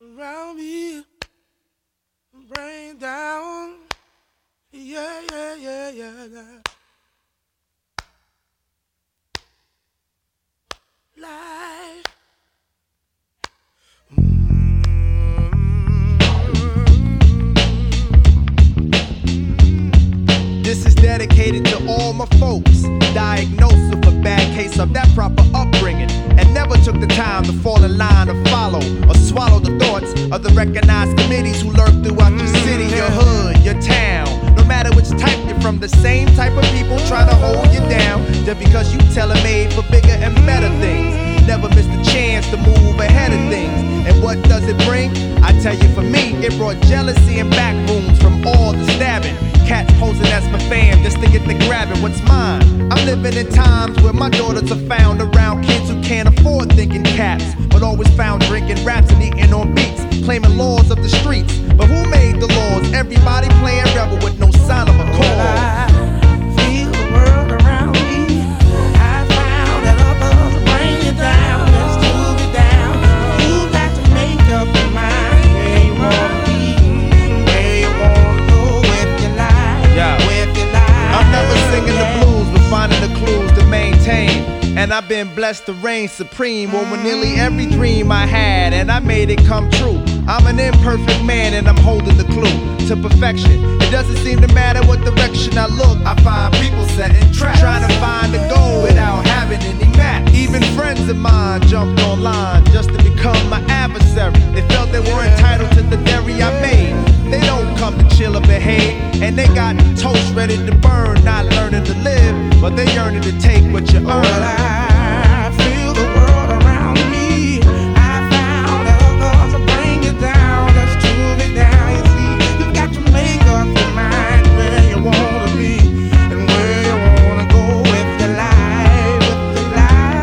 around me, rain down, yeah, yeah, yeah, yeah, yeah. Life. This is dedicated to all my folks diagnosed with a bad case of that proper upbringing and never took the time to fall in line or follow or swallow the thoughts of the recognized committees who lurk throughout your city, your hood, your town. No matter which type you're from, the same type of people try to hold you down just because you tailor-made for bigger and better things. Never missed a chance to move ahead of things. And what does it bring? I tell you, for me, it brought jealousy and back rooms from all the stabbing. Cats posing as my fam just to get the grabbing what's mine. I'm living in times where my daughters are found around kids who can't afford thinking caps, but always found drinking raps and eating on beats, claiming laws of the streets. But who made the laws? Everybody playing rebel with no sign of a cause. Feel the world around me. I found that others bring you down, just to be down. You got to make up your mind where you wanna be, where you wanna go with your life, with your life. I'm never singing the blues, but finding the clues to maintain. And I've been blessed to reign supreme over nearly every dream I had, and I made it come true. I'm an imperfect man and I'm holding the clue to perfection. It doesn't seem to matter what direction I look. I find people setting traps, trying to find a goal without having any map. Even friends of mine jumped online just to become my adversary. They felt they were entitled to the dairy I made. They don't come to chill or behave, and they got toast ready to burn, not learning to live, but they yearning to take what you earn. I feel the world around me. I found that others will bring you down, just to be down. You see, you got to make up your mind where you wanna be and where you wanna go with your life, with your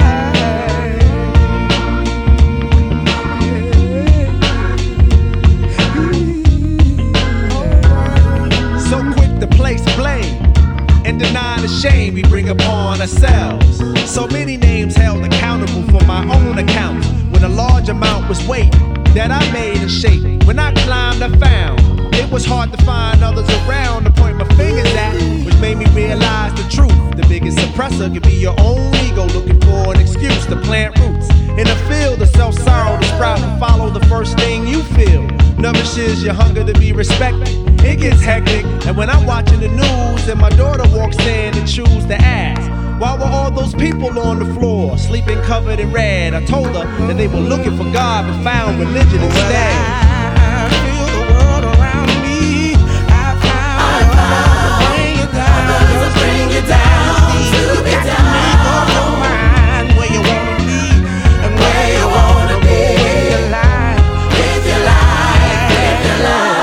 life. So quick to place blame and deny the shame we bring upon ourselves. So many names held accountable for my own accounts, when a large amount was weight that I made and shaped. When I climbed, I found it was hard to find others around to point my fingers at, which made me realize the truth. The biggest suppressor could be your own ego, looking for an excuse to plant roots in a field of self-sorrow to sprout and follow the first thing you feel. Nourishes your hunger to be respected. It gets hectic, and when I'm watching the news and my daughter walks in and choose to ask, why were all those people on the floor, sleeping covered in red? I told her that they were looking for God but found religion instead. I feel the world around me. I found others will bring you down, just bring you down. You got to make up your mind where you wanna be and where you wanna be with your life, with your life, with your life.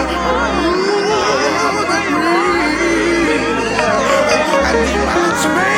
Sometimes